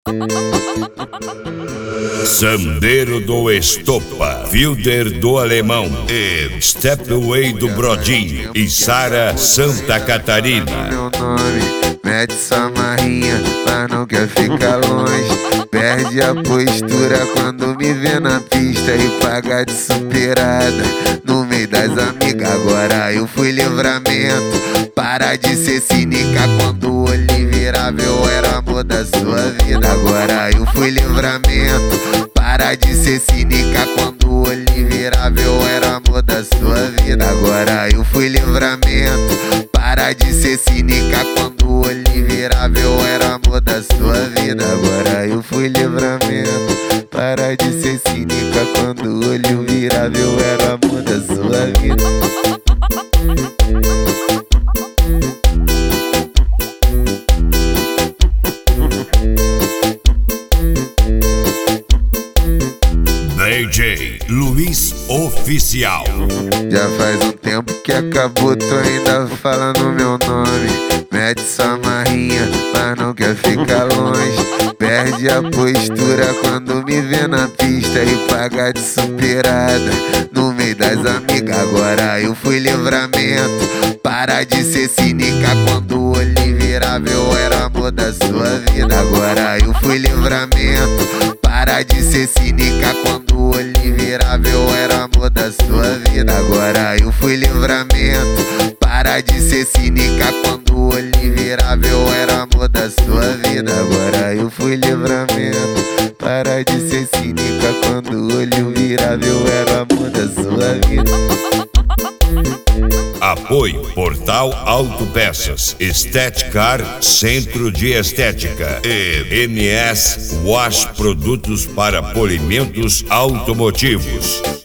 Sandeiro do Estopa, Wilder do Alemão e Stepway do Brodinho e Sara Santa Catarina. Meu nome, mete sua marrinha, mas não quer ficar longe. Perde a postura quando me vê na pista e paga de superada no meio das amigas. Agora eu fui livramento, para de ser cínica. Quando o olho virava eu era amor da sua vida. Agora eu fui livramento, para de ser cínica. Quando o olho virava eu era amor da sua vida. Agora eu fui livramento, para de ser cínica. Quando o olho virava eu era amor da sua vida. Agora eu fui livramento, para de ser cínica. Quando o olho virava eu era amor da sua vida. DJ Luiz Oficial. Já faz um tempo que acabou, tu ainda falando meu nome. Mete sua marrinha, mas não quer ficar longe. Perde a postura quando me vê na pista e paga de superada no meio das amigas. Agora eu fui livramento, para de ser cínica. Quando o olho virava eu era amor da sua vida. Agora eu fui livramento, para de ser cínica. Quando o olho virava eu era amor da sua vida. Agora eu fui livramento, para de ser cínica. Quando o olho virava eu era amor da sua vida. Agora eu fui livramento, para de ser cínica. Quando o olho virava eu era amor da sua vida. Apoio Portal Autopeças, Estética Centro de Estética e MS Wash Produtos para Polimentos Automotivos.